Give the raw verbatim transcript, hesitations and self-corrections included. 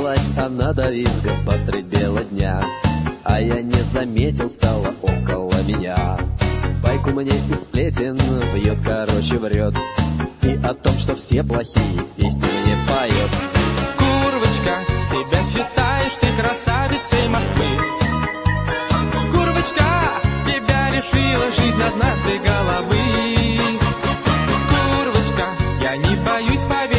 Напилась она до визга посредь бела дня, а я не заметил, стала около меня. Байку мне из сплетен бьет, короче врет, и о том, что все плохие, песни мне поет. Курвочка, себя считаешь ты красавицей Москвы. Курвочка, тебя лишила жизнь однажды головы. Курвочка, я не боюсь поверить.